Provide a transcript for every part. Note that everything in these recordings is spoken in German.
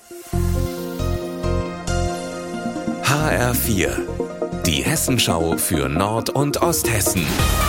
HR4, die Hessenschau für Nord- und Osthessen.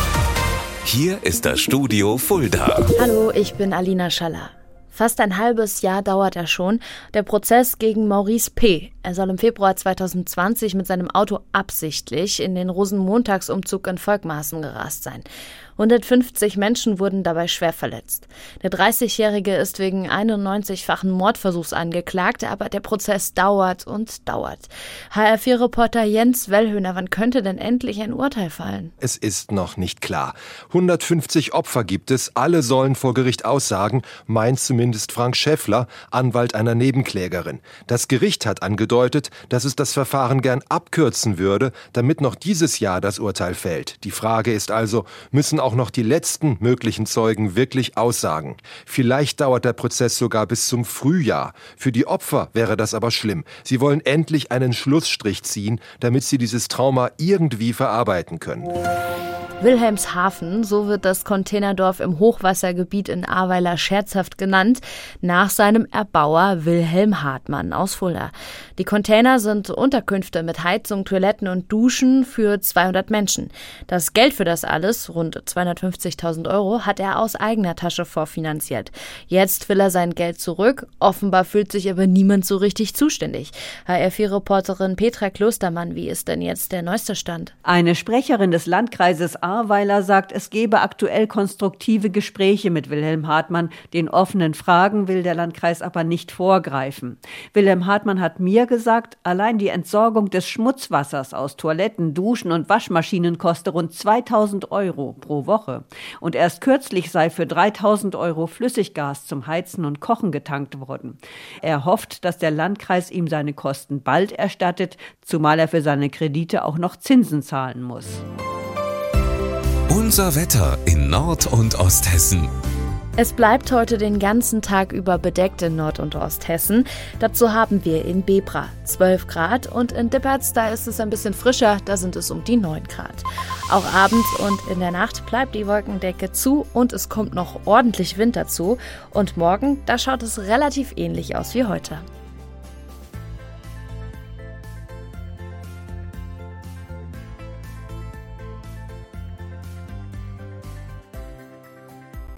Hier ist das Studio Fulda. Hallo, ich bin Alina Schaller. Fast ein halbes Jahr dauert er schon, der Prozess gegen Maurice P. Er soll im Februar 2020 mit seinem Auto absichtlich in den Rosenmontagsumzug in Volkmarsen gerast sein. 150 Menschen wurden dabei schwer verletzt. Der 30-Jährige ist wegen 91-fachen Mordversuchs angeklagt, aber der Prozess dauert und dauert. HR4-Reporter Jens Wellhöhner, wann könnte denn endlich ein Urteil fallen? Es ist noch nicht klar. 150 Opfer gibt es, alle sollen vor Gericht aussagen, meint zumindest Frank Schäffler, Anwalt einer Nebenklägerin. Das Gericht hat angedeutet, dass es das Verfahren gern abkürzen würde, damit noch dieses Jahr das Urteil fällt. Die Frage ist also, müssen auch noch die letzten möglichen Zeugen wirklich aussagen? Vielleicht dauert der Prozess sogar bis zum Frühjahr. Für die Opfer wäre das aber schlimm. Sie wollen endlich einen Schlussstrich ziehen, damit sie dieses Trauma irgendwie verarbeiten können. Wilhelmshaven, so wird das Containerdorf im Hochwassergebiet in Ahrweiler scherzhaft genannt, nach seinem Erbauer Wilhelm Hartmann aus Fulda. Die Container sind Unterkünfte mit Heizung, Toiletten und Duschen für 200 Menschen. Das Geld für das alles, rund 250.000 €, hat er aus eigener Tasche vorfinanziert. Jetzt will er sein Geld zurück, offenbar fühlt sich aber niemand so richtig zuständig. HR4-Reporterin Petra Klostermann, wie ist denn jetzt der neueste Stand? Eine Sprecherin des Landkreises Ahrweiler sagt, es gebe aktuell konstruktive Gespräche mit Wilhelm Hartmann. Den offenen Fragen will der Landkreis aber nicht vorgreifen. Wilhelm Hartmann hat mir gesagt, allein die Entsorgung des Schmutzwassers aus Toiletten, Duschen und Waschmaschinen koste rund 2.000 € pro Woche. Und erst kürzlich sei für 3.000 € Flüssiggas zum Heizen und Kochen getankt worden. Er hofft, dass der Landkreis ihm seine Kosten bald erstattet, zumal er für seine Kredite auch noch Zinsen zahlen muss. Unser Wetter in Nord- und Osthessen. Es bleibt heute den ganzen Tag über bedeckt in Nord- und Osthessen. Dazu haben wir in Bebra 12 Grad und in Dippertz, da ist es ein bisschen frischer, da sind es um die 9 Grad. Auch abends und in der Nacht bleibt die Wolkendecke zu und es kommt noch ordentlich Wind dazu. Und morgen, da schaut es relativ ähnlich aus wie heute.